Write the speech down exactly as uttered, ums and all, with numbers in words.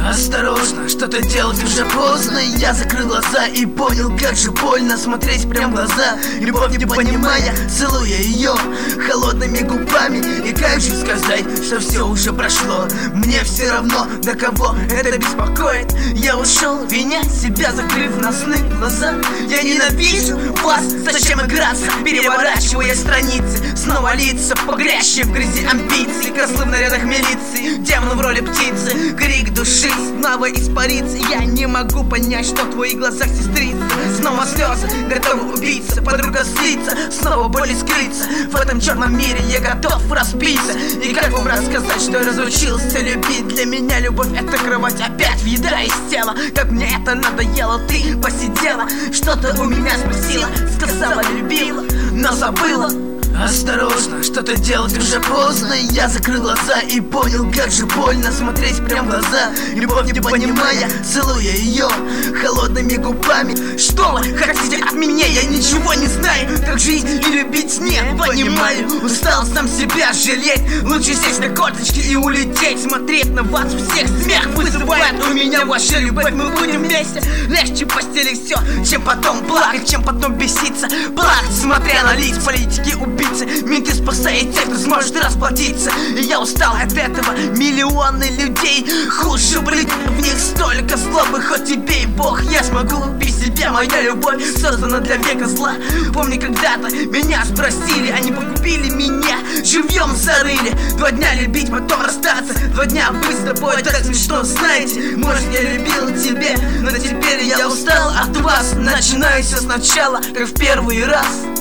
Осторожно, что-то делать уже поздно. Я закрыл глаза и понял, как же больно смотреть прям в глаза, любовь не понимая, целуя ее холодными губами. И как же сказать, что все уже прошло? Мне все равно, до кого это беспокоит. Я ушел, виня себя, закрыв на сны глаза. Я ненавижу вас, зачем играться, переворачивая страницы, снова лица, погрязшие в грязи амбиций. Козлы в нарядах милиции, демон в роли птицы, крик души снова испарится. Я не могу понять, что в твоих глазах, сестрица. Снова слезы, готовы убиться, подруга злится, снова боль скрыться. В этом черном мире я готов распиться. И как вам рассказать, что я разучился любить? Для меня любовь — это кровать, опять еда из тела. Как мне это надоело, ты посидела, что-то у меня спросила, сказала любила, но забыла. Осторожно, что-то делать уже поздно. Я закрыл глаза и понял, как же больно смотреть прям в глаза, любовь не понимая, целуя ее холодными губами. Что вы хотите от меня? Я ничего не знаю, как жить и любить не понимаю. Устал сам себя жалеть, лучше сесть на корточки и улететь. Смотреть на вас всех, смех вызывает у меня ваша любовь. Мы будем вместе, легче в постели все, чем потом плакать, чем потом беситься. Плакать, смотря на лица политики убийцы. Менты спасают тех, кто сможет расплатиться. И я устал от этого, миллионы людей, хуже блин, в них столько злобы. Хоть тебе и Бог, я смогу убить себя. Моя любовь создана для века зла. Помню, когда-то меня спросили, они погубили меня, живьем зарыли. Два дня любить, потом расстаться, два дня быть с тобой, так смешно, знаете. Может, я любил тебя, но теперь я устал от вас. Начинаю все сначала, как в первый раз.